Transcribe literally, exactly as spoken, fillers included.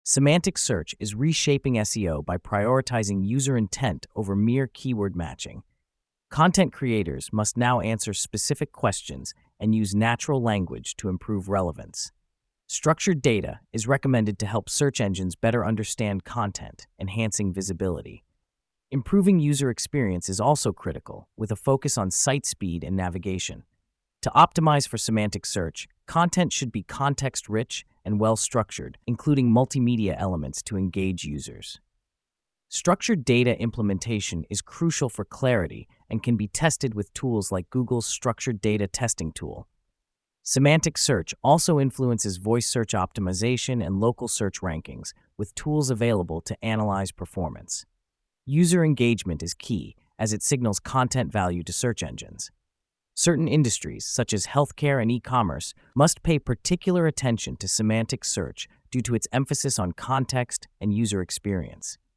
Semantic search is reshaping S E O by prioritizing user intent over mere keyword matching. Content creators must now answer specific questions and use natural language to improve relevance. Structured data is recommended to help search engines better understand content, enhancing visibility. Improving user experience is also critical, with a focus on site speed and navigation. To optimize for semantic search, content should be context-rich and well-structured, including multimedia elements to engage users. Structured data implementation is crucial for clarity and can be tested with tools like Google's Structured Data Testing tool. Semantic search also influences voice search optimization and local search rankings, with tools available to analyze performance. User engagement is key, as it signals content value to search engines. Certain industries, such as healthcare and e-commerce, must pay particular attention to semantic search due to its emphasis on context and user experience.